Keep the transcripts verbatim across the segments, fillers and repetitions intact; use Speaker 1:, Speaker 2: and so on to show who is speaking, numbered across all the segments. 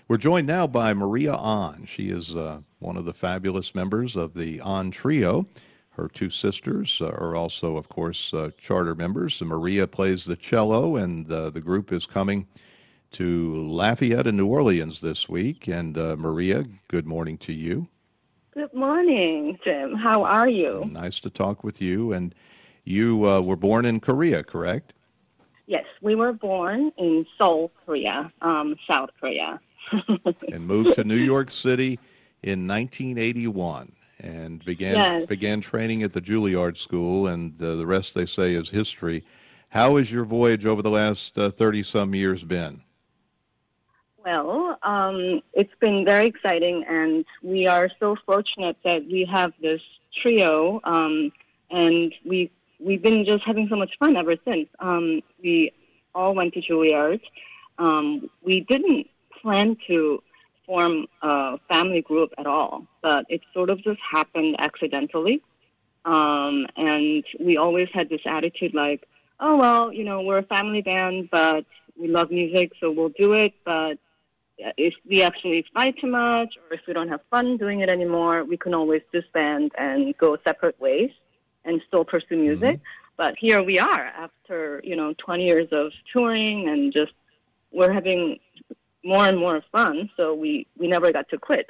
Speaker 1: We're joined now by Maria Ahn. She is uh, one of the fabulous members of the Ahn Trio. Her two sisters are also, of course, uh, charter members. Maria plays the cello, and uh, the group is coming to Lafayette in New Orleans this week. And uh, Maria, good morning to you.
Speaker 2: Good morning, Jim. How are you?
Speaker 1: Nice to talk with you. And you uh, were born in Korea, correct?
Speaker 2: Yes, we were born in Seoul, Korea, um, South Korea.
Speaker 1: And moved to New York City in nineteen eighty-one and began
Speaker 2: yes.
Speaker 1: began training at the Juilliard School, and uh, the rest, they say, is history. How has your voyage over the last uh, thirty-some years been?
Speaker 2: Well, um, it's been very exciting, and we are so fortunate that we have this trio, um, and we, we've been just having so much fun ever since. Um, we all went to Juilliard. Um, we didn't plan to form a family group at all, but it sort of just happened accidentally. Um, and we always had this attitude like, oh, well, you know, we're a family band, but we love music, so we'll do it. But if we actually fight too much or if we don't have fun doing it anymore, we can always disband and go separate ways and still pursue music. Mm-hmm. But here we are after, you know, twenty years of touring, and just we're having more and more fun, so we, we never got to quit.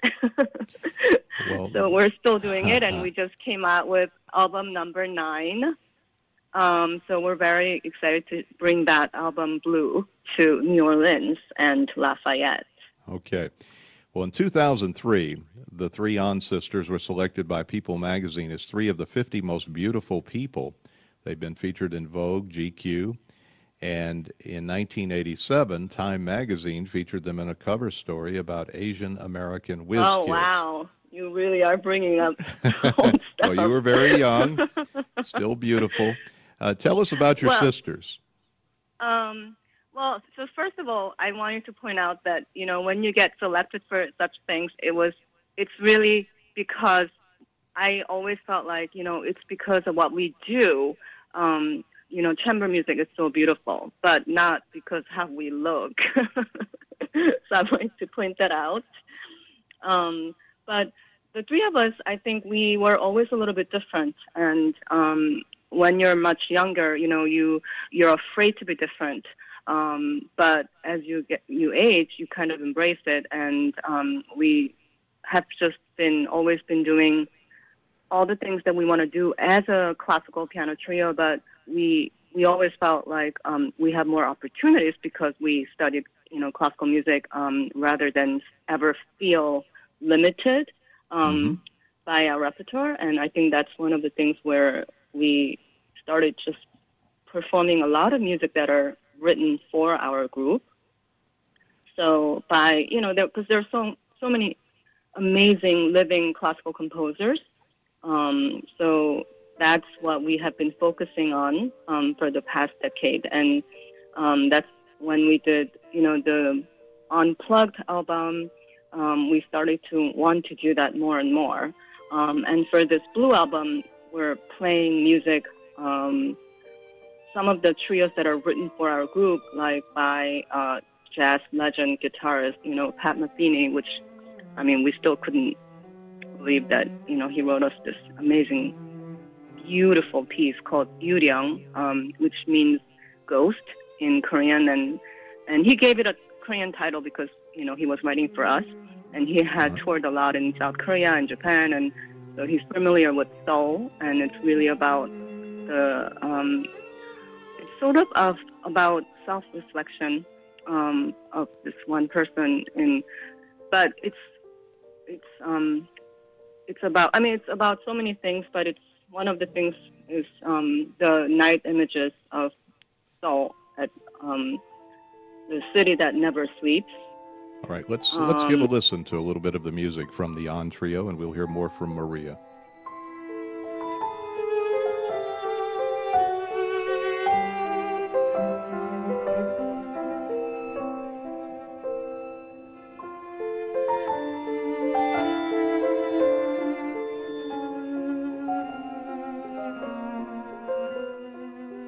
Speaker 2: well, so we're still doing it, and we just came out with album number nine. Um, so we're very excited to bring that album, Blue, to New Orleans and Lafayette.
Speaker 1: Okay. Well, in two thousand three, the three Ahn sisters were selected by People magazine as three of the fifty most beautiful people. They've been featured in Vogue, G Q, and in nineteen eighty-seven, Time magazine featured them in a cover story about Asian American whiz
Speaker 2: Oh,
Speaker 1: kids.
Speaker 2: wow. You really are bringing up old stuff.
Speaker 1: Well, you were very young, still beautiful. Uh, tell us about your
Speaker 2: well,
Speaker 1: sisters.
Speaker 2: Um, well, so first of all, I wanted to point out that, you know, when you get selected for such things, it was, it's really because I always felt like, you know, it's because of what we do. Um, you know, chamber music is so beautiful, but not because how we look. So I wanted to point that out. Um, but the three of us, I think we were always a little bit different. And um, when you're much younger, you know, you, you're afraid to be different. Um, but as you get, you age, you kind of embrace it. And um, we have just been, always been doing all the things that we want to do as a classical piano trio, but we we always felt like um, we have more opportunities because we studied, you know, classical music um, rather than ever feel limited um, mm-hmm. by our repertoire. And I think that's one of the things where we started just performing a lot of music that are written for our group. So by, you know, because there, there's so so many amazing living classical composers. Um, so that's what we have been focusing on um, for the past decade. And um, that's when we did, you know, the Unplugged album. Um, we started to want to do that more and more. Um, and for this Blue album, we're playing music, um, some of the trios that are written for our group, like by uh, jazz legend guitarist, you know, Pat Metheny, which, I mean, we still couldn't believe that, you know, he wrote us this amazing, beautiful piece called Yuryang, um, which means ghost in Korean. And, and he gave it a Korean title because, you know, he was writing for us. And he had toured a lot in South Korea and Japan. And so he's familiar with Seoul. And it's really about the, um, it's sort of, of about self-reflection um, of this one person. In, but it's, it's, um, It's about, I mean, it's about so many things, but it's one of the things is um, the night images of Seoul, at um, the city that never sleeps.
Speaker 1: All right, let's um, let's give a listen to a little bit of the music from the Ahn Trio, and we'll hear more from Maria.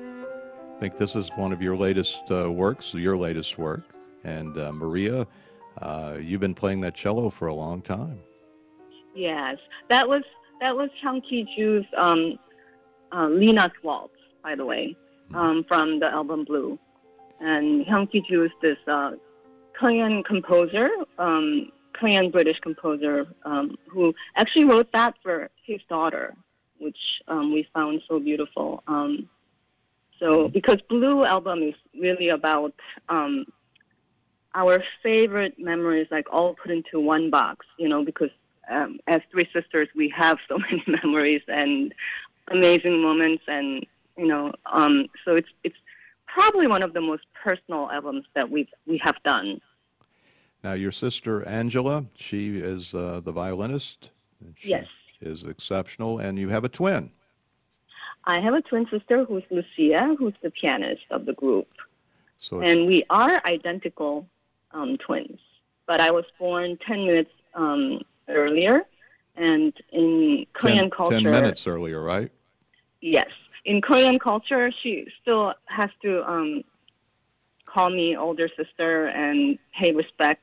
Speaker 1: I think this is one of your latest uh, works, your latest work. And uh, Maria, Uh, you've been playing that cello for a long time.
Speaker 2: Yes, that was that was Hyung Ki-ju's um, uh, Lena's Waltz, by the way, um, from the album Blue. And Hyung Ki-ju is this uh, Korean composer, um, Korean British composer, um, who actually wrote that for his daughter, which um, we found so beautiful. Um, so, because Blue album is really about um, our favorite memories, like all put into one box, you know, because um, as three sisters, we have so many memories and amazing moments, and you know, um, so it's it's probably one of the most personal albums that we we have done.
Speaker 1: Now, your sister Angela, she is uh, the violinist. She
Speaker 2: Yes,
Speaker 1: is exceptional, and you have a twin.
Speaker 2: I have a twin sister who's Lucia, who's the pianist of the group,
Speaker 1: So
Speaker 2: and we are identical um, twins. But I was born ten minutes um, earlier, and in Korean
Speaker 1: ten,
Speaker 2: culture,
Speaker 1: ten minutes earlier, right?
Speaker 2: yes, in Korean culture, she still has to um, call me older sister and pay respects.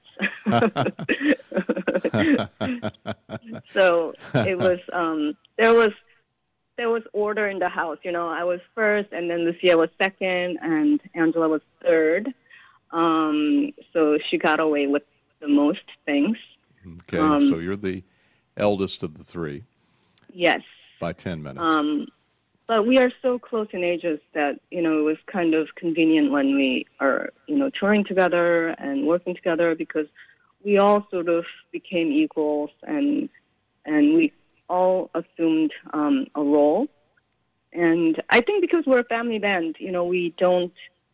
Speaker 2: So it was um, there was there was order in the house. You know, I was first, and then Lucia was second, and Angela was third. Um, so she got away with the most things.
Speaker 1: Okay,
Speaker 2: Um,
Speaker 1: so you're the eldest of the three
Speaker 2: Yes.
Speaker 1: by ten minutes.
Speaker 2: Um, but we are so close in ages that, you know, it was kind of convenient when we are, you know, touring together and working together, because we all sort of became equals, and and we all assumed um, a role. And I think because we're a family band, you know, we don't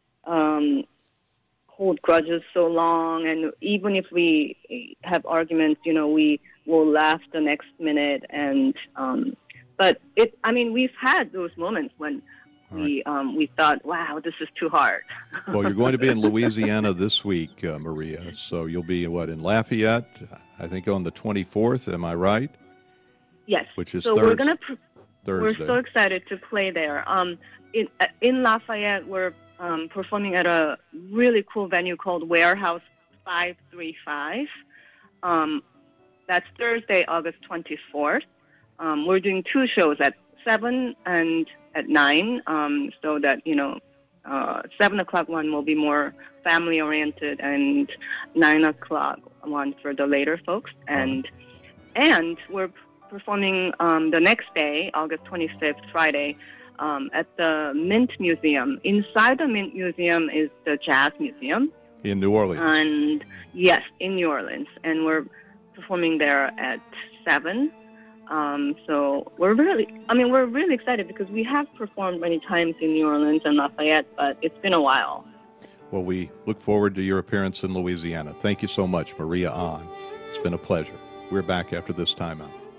Speaker 2: um, hold grudges so long, and even if we have arguments, you know, we will laugh the next minute. And um, but it, I mean, we've had those moments when we um, we thought, wow, this is too hard.
Speaker 1: Well, you're going to be in Louisiana this week, uh, Maria. So you'll be, what, in Lafayette, I think on the twenty-fourth, am I right?
Speaker 2: Yes.
Speaker 1: Which is
Speaker 2: so
Speaker 1: Thurs-
Speaker 2: we're gonna pr-
Speaker 1: Thursday.
Speaker 2: we're so excited to play there. Um, in uh, in Lafayette, we're um, performing at a really cool venue called Warehouse five three five. Um, that's Thursday, August twenty-fourth. Um, we're doing two shows at seven and at nine, um, so that, you know, uh, seven o'clock one will be more family oriented, and nine o'clock one for the later folks. And and we're performing um, the next day, August twenty-fifth, Friday, um, at the Mint Museum. Inside the Mint Museum is the Jazz Museum.
Speaker 1: In New Orleans.
Speaker 2: And yes, in New Orleans. And we're performing there at seven. Um, so we're really, I mean, we're really excited because we have performed many times in New Orleans and Lafayette, but it's been a while.
Speaker 1: Well, we look forward to your appearance in Louisiana. Thank you so much, Maria Ahn. It's been a pleasure. We're back after this timeout.